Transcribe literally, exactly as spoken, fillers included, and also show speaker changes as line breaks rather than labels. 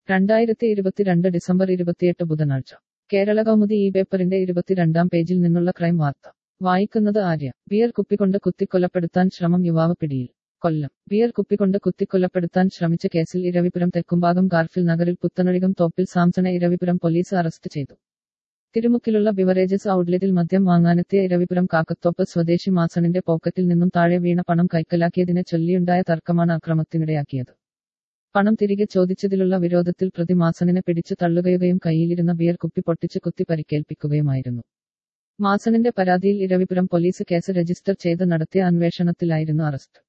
രണ്ടായിരത്തി ഇരുപത്തിരണ്ട് ഡിസംബർ ഇരുപത്തിയെട്ട് ബുധനാഴ്ച കേരള കൗമുദി ഈ പേപ്പറിന്റെ ഇരുപത്തിരണ്ടാം പേജിൽ നിന്നുള്ള ക്രൈം വാർത്ത വായിക്കുന്നത് ആര്യ. ബിയർ കുപ്പികൊണ്ട് കുത്തിക്കൊലപ്പെടുത്താൻ ശ്രമം, യുവാവ് പിടിയിൽ. കൊല്ലം. ബിയർ കുപ്പികൊണ്ട് കുത്തിക്കൊലപ്പെടുത്താൻ ശ്രമിച്ച കേസിൽ ഇരവിപുരം തെക്കുംഭാഗം ഗാർഫിൽ നഗറിൽ പുത്തനൊഴികം തോപ്പിൽ സാംസണെ ഇരവിപുരം പോലീസ് അറസ്റ്റ് ചെയ്തു. തിരുമുക്കിലുള്ള ബിവറേജസ് ഔട്ട്ലെറ്റിൽ മദ്യം വാങ്ങാനെത്തിയ ഇരവിപുരം കാക്കത്തോപ്പ് സ്വദേശി മാസണിന്റെ പോക്കറ്റിൽ നിന്നും താഴെ വീണ പണം കൈക്കലാക്കിയതിനെ ചൊല്ലിയുണ്ടായ തർക്കമാണ് അക്രമത്തിനിടയാക്കിയത്. പണം തിരികെ ചോദിച്ചതിലുള്ള വിരോധത്തിൽ പ്രതി മാസണിനെ പിടിച്ചു തള്ളുകയും കയ്യിലിരുന്ന ബിയർ കുപ്പി പൊട്ടിച്ച് കുത്തി പരിക്കേൽപ്പിക്കുകയുമായിരുന്നു. മാസണിന്റെ പരാതിയിൽ ഇരവിപുരം പോലീസ് കേസ് രജിസ്റ്റർ ചെയ്ത് നടത്തിയ അന്വേഷണത്തിലായിരുന്നു അറസ്റ്റ്.